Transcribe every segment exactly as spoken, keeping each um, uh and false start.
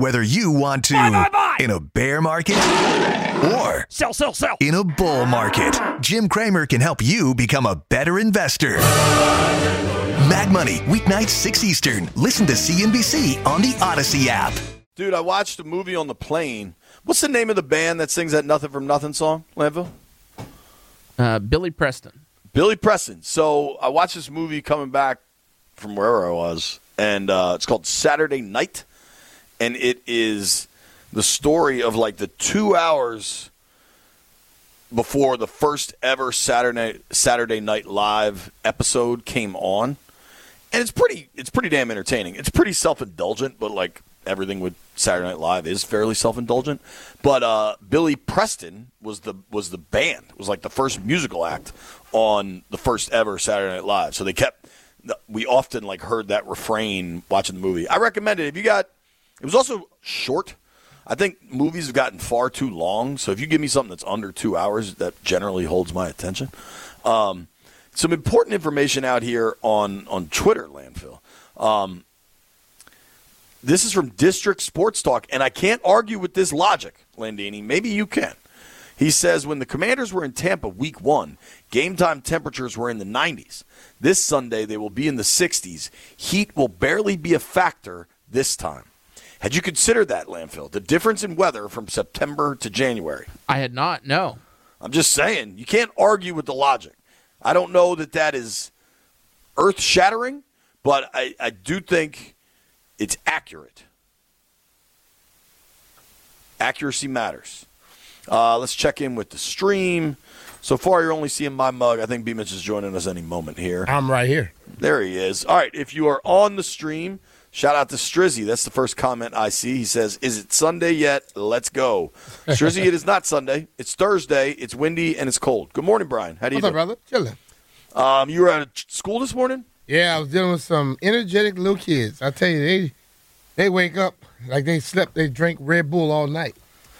Whether you want to buy, buy, buy. in a bear market or sell, sell, sell. in a bull market, Jim Cramer can help you become a better investor. Mag Money, weeknights six Eastern. Listen to C N B C on the Odyssey app. Dude, I watched a movie on the plane. What's the name of the band that sings that Nothing from Nothing song, Landville? Uh, Billy Preston. Billy Preston. So I watched this movie coming back from wherever I was, and uh, it's called Saturday Night, and it is the story of like the two hours before the first ever Saturday Saturday Night Live episode came on, and it's pretty it's pretty damn entertaining. It's pretty self-indulgent, but like everything with Saturday Night Live is fairly self-indulgent. But uh, Billy Preston was the was the band. It was like the first musical act on the first ever Saturday Night Live. So they kept we often like heard that refrain watching the movie. I recommend it if you got. It was also short. I think movies have gotten far too long. So if you give me something that's under two hours, that generally holds my attention. Um, some important information out here on on Twitter, Landfill. Um, This is from District Sports Talk, and I can't argue with this logic, Landini. Maybe you can. He says, when the Commanders were in Tampa week one, game time temperatures were in the nineties. This Sunday, they will be in the sixties. Heat will barely be a factor this time. Had you considered that, Landfill, the difference in weather from September to January? I had not, no. I'm just saying, you can't argue with the logic. I don't know that that is earth-shattering, but I, I do think it's accurate. Accuracy matters. Uh, let's check in with the stream. So far, you're only seeing my mug. I think B-Mitch is joining us any moment here. I'm right here. There he is. All right, if you are on the stream, shout out to Strizzy. That's the first comment I see. He says, is it Sunday yet? Let's go. Strizzy, it is not Sunday. It's Thursday. It's windy, and it's cold. Good morning, Brian. How do you What's doing? up, brother? Chilling. Um, you were at school this morning? Yeah, I was dealing with some energetic little kids. I tell you, they they wake up like they slept, they drink Red Bull all night.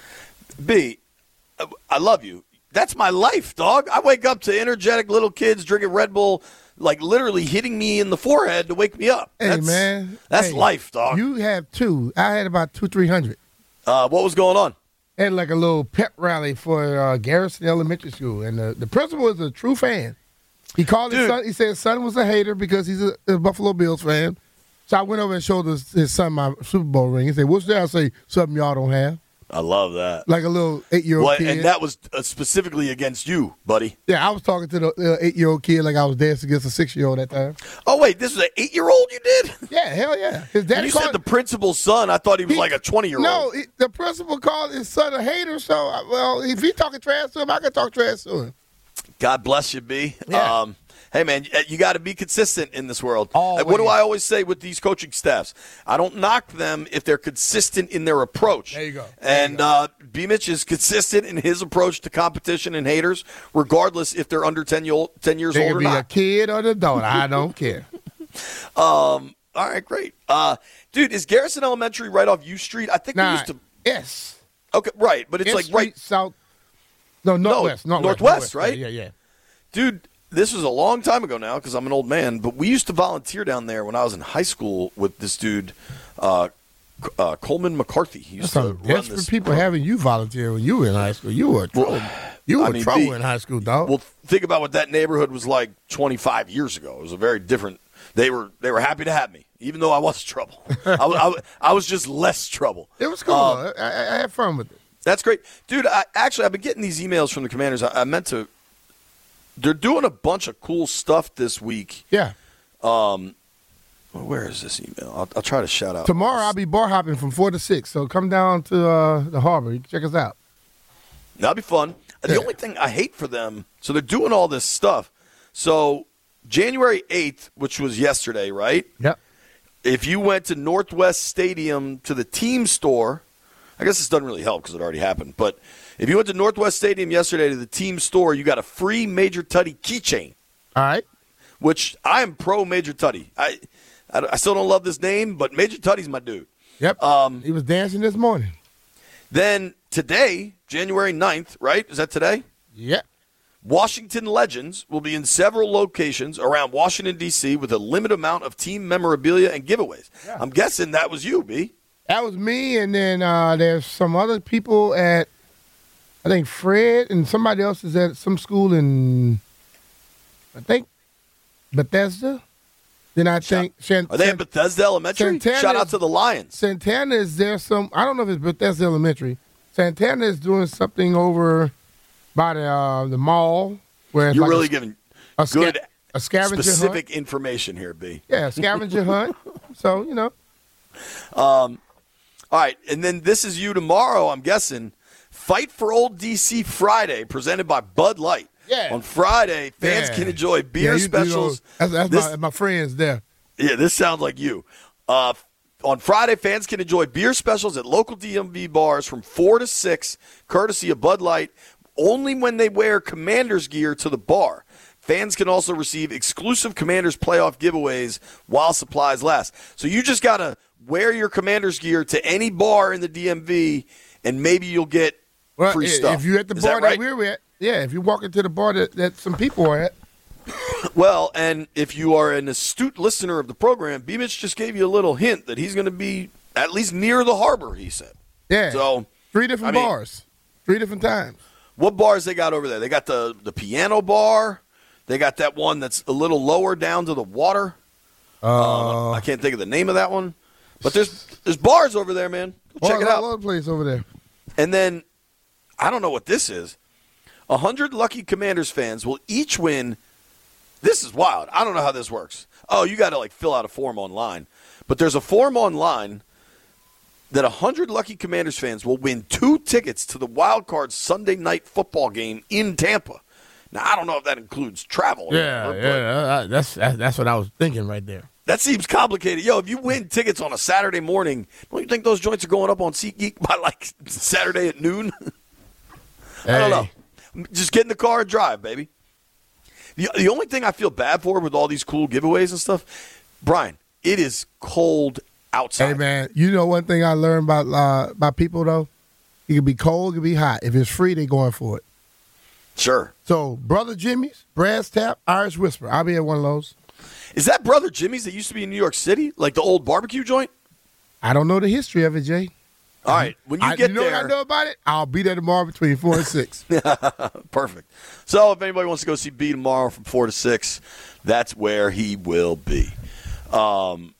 B, I love you. That's my life, dog. I wake up to energetic little kids drinking Red Bull, like literally hitting me in the forehead to wake me up. Hey, that's, man. That's hey, life, dog. You have two. I had about two, three hundred. Uh, what was going on? I had like a little pep rally for uh, Garrison Elementary School, and the, the principal is a true fan. He called his Dude. son. He said his son was a hater because he's a, a Buffalo Bills fan. So I went over and showed his, his son my Super Bowl ring. He said, what's that? I say, something y'all don't have. I love that. Like a little eight-year-old Well, kid. and that was uh, specifically against you, buddy. Yeah, I was talking to the uh, eight-year-old kid like I was dancing against a six-year-old that time. Oh, wait, this was an eight-year-old you did? Yeah, hell yeah. His When daddy you called, said the principal's son, I thought he was He- like a twenty-year-old. No, he, the principal called his son a hater, so, uh, well, if he talking trash to him, I can talk trash to him. God bless you, B. Yeah. Um, hey, man, you got to be consistent in this world. Always. What do I always say with these coaching staffs? I don't knock them if they're consistent in their approach. There you go. There And you go. uh, B-Mitch is consistent in his approach to competition and haters, regardless if they're under ten, year old, ten years They old could or be a not. kid or the daughter. I don't care. Um, all right, great. Uh, dude, is Garrison Elementary right off U Street? I think we Nah, used to. yes. Okay, right, but it's N like Street, right. South. No, northwest. No, northwest, northwest, right? Yeah, yeah. Dude, this was a long time ago now because I'm an old man, but we used to volunteer down there when I was in high school with this dude, uh, uh, Coleman McCarthy. He used That's to some run desperate this people having you volunteer when you were in high school. You were trouble. Well, you were I mean, trouble B- in high school, dog. Well, think about what that neighborhood was like twenty-five years ago. It was a very different. They were they were happy to have me, even though I was trouble. I, was- I, was- I was just less trouble. it was cool. Uh, I, I, I had fun with it. That's great, dude. I, actually, I've been getting these emails from the Commanders. I, I meant to. They're doing a bunch of cool stuff this week. Yeah. Um, well, where is this email? I'll, I'll try to shout out. Tomorrow I'll be bar hopping from four to six. So come down to uh, the harbor. You can check us out. That'll be fun. The Yeah. only thing I hate for them, so they're doing all this stuff. So January eighth, which was yesterday, right? Yep. If you went to Northwest Stadium to the team store, I guess this doesn't really help because it already happened. But if you went to Northwest Stadium yesterday to the team store, you got a free Major Tutty keychain, All right. which I am pro Major Tutty. I, I, I still don't love this name, but Major Tutty's my dude. Yep. Um, he was dancing this morning. Then today, January ninth, right? Is that today? Yep. Washington Legends will be in several locations around Washington, D C with a limited amount of team memorabilia and giveaways. Yeah. I'm guessing that was you, B. That was me, and then uh, there's some other people at, I think Fred and somebody else is at some school in, I think, Bethesda. Then I think Shan- Are they at Bethesda Elementary? Santana Shout out is- to the Lions. Santana is there some, I don't know if it's Bethesda Elementary. Santana is doing something over by the uh, the mall. Where it's You're like really a, giving a sca- good, a scavenger specific hunt. information here, B. Yeah, a scavenger hunt. So, you know. All right, and then this is you tomorrow, I'm guessing. Fight for Old D C Friday, presented by Bud Light. Yeah. On Friday, fans Yeah. can enjoy beer Yeah, you- you know, specials. that's that's This- my, my friends there. Yeah, this sounds like you. Uh, on Friday, fans can enjoy beer specials at local D M V bars from four to six, courtesy of Bud Light, only when they wear Commanders gear to the bar. Fans can also receive exclusive Commanders playoff giveaways while supplies last. So you just got to wear your Commanders gear to any bar in the D M V, and maybe you'll get Well, free i- stuff. if you're at the Is bar that that, right? we're at, yeah, if you walk into the bar that, that some people are at, Well, and if you are an astute listener of the program, B. Mitch just gave you a little hint that he's going to be at least near the harbor, he said. yeah, So, three different I mean- bars, three different times. what bars they got over there? They got the, the piano bar. They got that one that's a little lower down to the water. Uh, I can't think of the name of that one. But there's there's bars over there, man. Go check bars it all out. over the place over there. And then, I don't know what this is. A hundred lucky Commanders fans will each win. This is wild. I don't know how this works. Oh, you got to like fill out a form online. But there's a form online that a hundred lucky Commanders fans will win two tickets to the Wild Card Sunday night football game in Tampa. Now, I don't know if that includes travel. or Yeah, whatever, but yeah, uh, that's that's that's what I was thinking right there. that seems complicated. Yo, if you win tickets on a Saturday morning, don't you think those joints are going up on SeatGeek by like Saturday at noon? I don't know. Just get in the car and drive, baby. The, the only thing I feel bad for with all these cool giveaways and stuff, Brian, it is cold outside. Hey man, you know one thing I learned about uh, about people though, it could be cold, it could be hot. If it's free, they going for it. Sure. So Brother Jimmy's, Brass Tap, Irish Whisper. I'll be at one of those. Is that Brother Jimmy's that used to be in New York City? Like the old barbecue joint? I don't know the history of it, Jay. All right. When you I, get you know there. what I know about it? I'll be there tomorrow between four and six. Perfect. So if anybody wants to go see B tomorrow from four to six, that's where he will be. Um,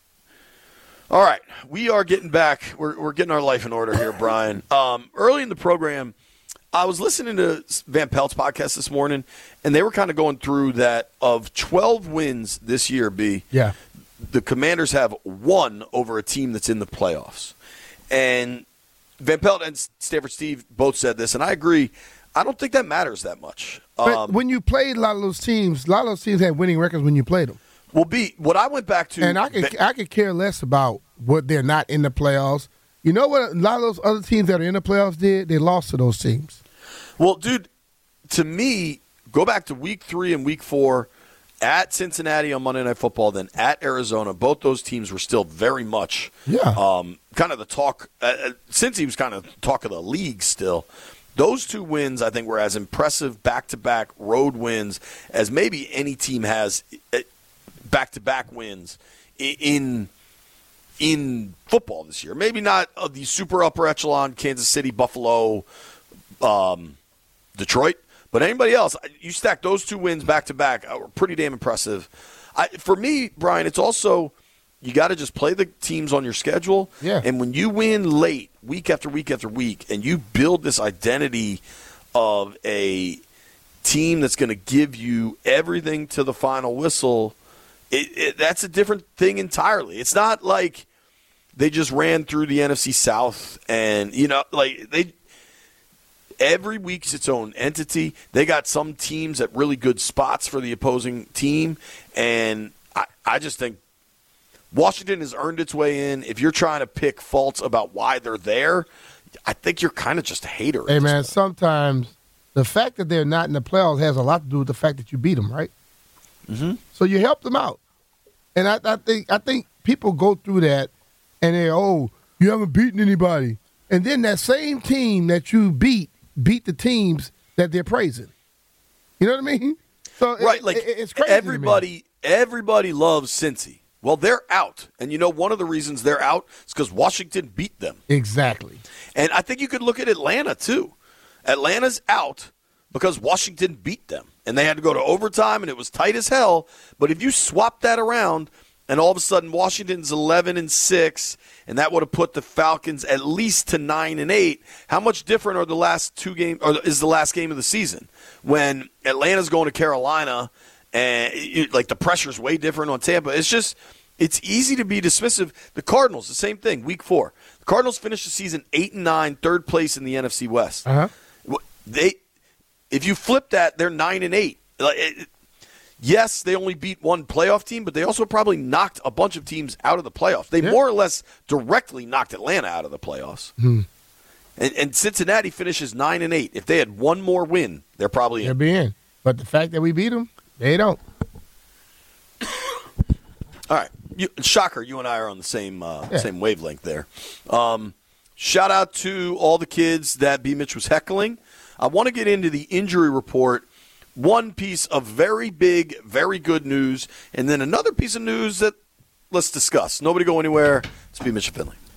all right. We are getting back. We're, we're getting our life in order here, Brian. Um, early in the program, I was listening to Van Pelt's podcast this morning, and they were kind of going through that of twelve wins this year, B. Yeah. The Commanders have one over a team that's in the playoffs. And Van Pelt and Stanford Steve both said this, and I agree. I don't think that matters that much. But Um, when you played a lot of those teams, a lot of those teams had winning records when you played them. well, B, what I went back to. And I could I could care less about what they're not in the playoffs. You know what a lot of those other teams that are in the playoffs did? They lost to those teams. Well, dude, to me, go back to week three and week four at Cincinnati on Monday Night Football, then at Arizona. Both those teams were still very much Yeah. um, kind of the talk. Uh, since he was kind of talk of the league still. Those two wins, I think, were as impressive back-to-back road wins as maybe any team has uh, back-to-back wins i- in in football this year. Maybe not of the super upper echelon, Kansas City, Buffalo, um, Detroit, but anybody else, you stack those two wins back-to-back, uh, were pretty damn impressive. I, for me, Brian, it's also you got to just play the teams on your schedule. Yeah. And when you win late, week after week after week, and you build this identity of a team that's going to give you everything to the final whistle, it, it, that's a different thing entirely. It's not like they just ran through the N F C South and, you know, like they every week's its own entity. They got some teams at really good spots for the opposing team, and I, I just think Washington has earned its way in. If you're trying to pick faults about why they're there, I think you're kind of just a hater. Hey at this man, point. sometimes the fact that they're not in the playoffs has a lot to do with the fact that you beat them, right? Mm-hmm. So you help them out, and I, I think I think people go through that, and they oh you haven't beaten anybody, and then that same team that you beat beat the teams that they're praising. You know what I mean? So Right, it- like it- it's crazy. to me. everybody, everybody loves Cincy. Well, they're out. And you know one of the reasons they're out is because Washington beat them. Exactly. And I think you could look at Atlanta, too. Atlanta's out because Washington beat them. And they had to go to overtime, and it was tight as hell. But if you swap that around, and all of a sudden Washington's eleven and six, and that would have put the Falcons at least to nine and eight, how much different are the last two games, or is the last game of the season? When Atlanta's going to Carolina, and it, like the pressure's way different on Tampa. It's just, it's easy to be dismissive. The Cardinals, the same thing, week four. The Cardinals finished the season eight and nine, third place in the N F C West. Uh-huh. They, if you flip that, they're nine and eight. Like, it, yes, they only beat one playoff team, but they also probably knocked a bunch of teams out of the playoffs. They yeah. more or less directly knocked Atlanta out of the playoffs. Hmm. And, and Cincinnati finishes nine and eight. If they had one more win, they're probably They'll in. be in. But the fact that we beat them, they don't. All right, you, shocker! You and I are on the same uh, Yeah. same wavelength there. Um, shout out to all the kids that B. Mitch was heckling. I want to get into the injury report. One piece of very big, very good news, and then another piece of news that let's discuss. Nobody go anywhere. It's B. Mitch and Finley.